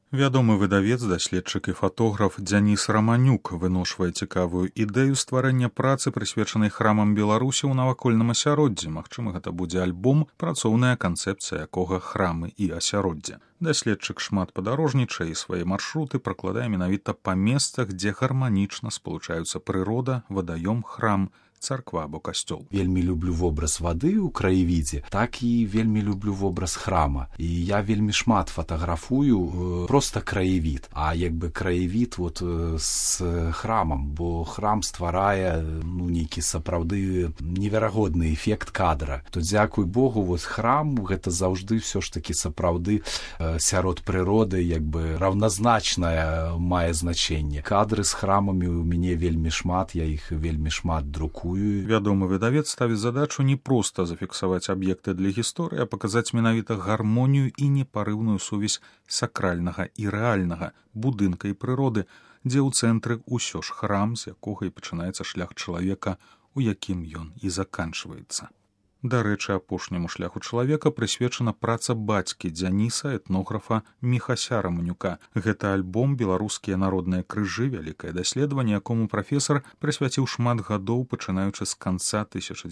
Вядомы выдавец, даследчык і фатограф Дзяніс Раманюк выношвае цікавую ідэю стварэння працы, прысвечанай храмам Беларусі ў навакольным асяроддзі. Магчыма, гэта будзе альбом, працоўная канцэпцыя якога храмы і асяроддзе. Даследчык шмат падарожнічае і свае маршруты пракладае менавіта па месцах, дзе гарманічна спалучаюцца прырода, вадаём, храм, царква або касцёл. Вельмі люблю вобраз вады ў краявідзе, так і вельмі люблю вобраз храма. І я вельмі шмат фатаграфую проста краявід, а краявід з храмам, бо храм стварае нейкі сапраўды неверагодны эфект кадра. То дзякуй Богу, храм гэта заўжды ўсё ж такі сапраўды сярод прыроды раўназначнае мае значэнне. Кадры з храмамі ў мяне вельмі шмат, я іх вельмі шмат друкую. Вядомы выдавец ставіць задачу не проста зафіксаваць аб'екты для гісторыі, а паказаць менавіта гармонію і непарыўную сувязь сакральнага і рэальнага, будынка і прыроды, дзе ў цэнтры ўсё ж храм, з якога і пачынаецца шлях чалавека, у якім ён і заканчваецца. Дарэчы, апошняму шляху чалавека прысвечана праца бацькі Дзяніса, этнографа Міхася Раманюка. Гэта альбом «Беларускія народныя крыжы», вялікае даследаванне, якому прафесар прысвяціў шмат гадоў, пачынаючы з канца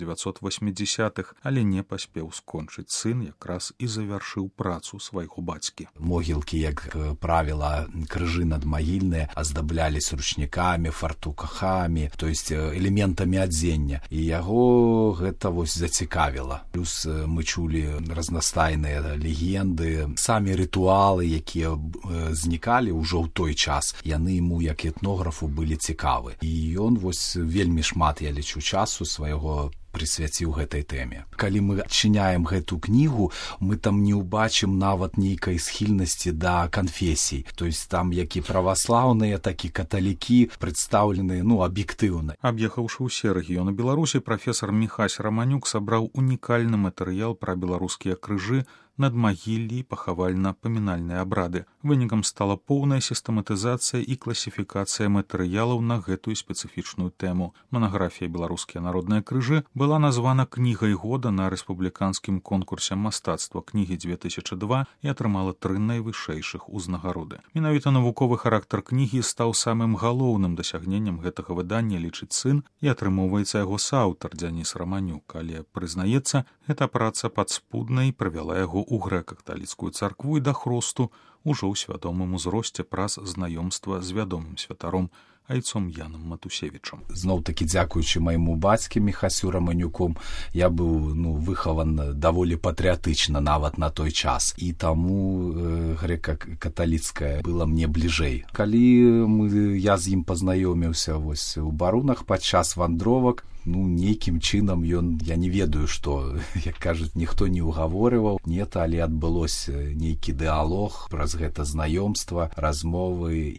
1980-х, але не паспеў скончыць. Сын якраз і завяршыў працу свайго бацькі. Могілкі, як правіла, крыжы надмагільныя аздаблялись ручнікамі, фартукахамі, то есть элементамі адзення. І яго гэта зацікавіла. Плюс мы чулі разнастайныя легенды, самі рытуалы, якія знікалі ўжо ў той час, яны яму, як этнографу, былі цікавы. І ён вельмі шмат, я лічу, часу свайго прысвяціў гэтай тэме. Калі мы адчыняем гэту кнігу, мы там не ўбачым нават нейкай схільнасці да канфесій. То есть там як і праваслаўныя, так і каталікі прадстаўлены, аб'ектыўна. Аб'ехаўшы ўсе рэгіёны Беларусі, прафесар Міхась Раманюк сабраў унікальны матэрыял пра беларускія крыжы, надмагіллі і пахавальна-памінальныя абрады. Вынікам стала поўная сістэматызацыя і класіфікацыя матэрыялаў на гэтую спецыфічную тэму. Манаграфія «Беларускія народныя крыжы» была названа кнігай года на рэспубліканскім конкурсе мастацтва кнігі 2002 і атрымала 3 найвышэйшых узнагароды. Менавіта навуковы характар кнігі стаў самым галоўным дасягненнем гэтага выдання, лічыць сын, і атрымоўваецца яго сааўтар Дзяніс Раманюк, але прызнаецца, гэта праца падспудна і прывяла яго у грэка-каталіцкую царкву і да хросту ўжо ў свядомым узросце праз знаёмства з вядомым святаром айцом Янам Матусевічам. Зноў-такі дзякуючы майму бацьке Міхасю Раманюку, я быў выхаван даволі патрыятычна нават на той час. І таму грэка-каталіцкая была мне бліжэй. Калі я з ім пазнаёміўся у барунах падчас вандровак, нейкім чынам я не ведаю, што, як кажуць, ніхто не ўгаворываў, але адбылося нейкі дыалог праз гэта знаёмства, размовы,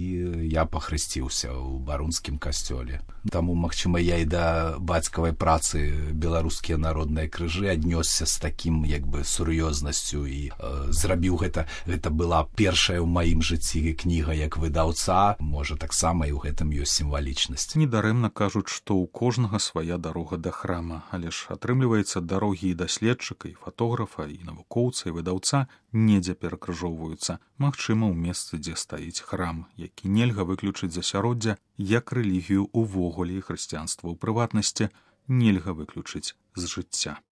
і я пахрысціўся ў барунскім касцёле. Таму, магчыма, я і да бацькавай працы «Беларускія народныя крыжы» аднёсся з такім сур'ёзнасцю і зрабіў гэта. Гэта была першая ў маім жыцці кніга як выдаўца, можа, таксама і ў гэтым ёсць сімвалічнасць. Недарэмна кажуць, што ў кожнага свая дарога да храма, але ж атрымліваецца, дарогі і даследчыка, і фатографа, і навукоўца, і выдаўца недзе перакрыжоўваюцца. Магчыма, ў месцы, дзе стаіць храм, які нельга выключыць з асяроддзя, як рэлігію ўвогуле і хрысціянства ў прыватнасці нельга выключыць з жыцця.